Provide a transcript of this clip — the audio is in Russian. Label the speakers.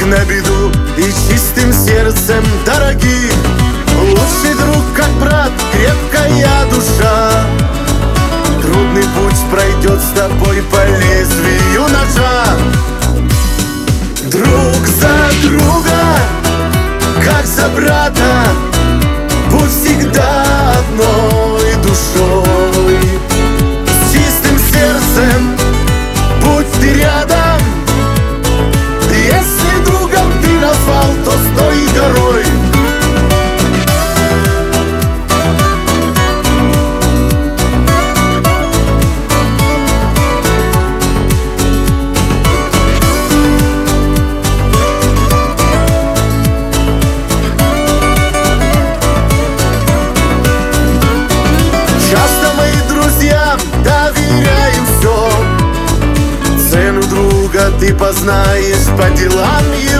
Speaker 1: на беду и чистым сердцем дороги. Лучший друг, как брат, крепкая душа. Трудный путь пройдет с тобой по лезвию ножа. Друг за друга, как за брата, будь всегда одной душой. С чистым сердцем будь ты рядом. Если другом ты назвал, то стой горой. Часто мои друзья доверяю все. Цену друга ты познаешь по делам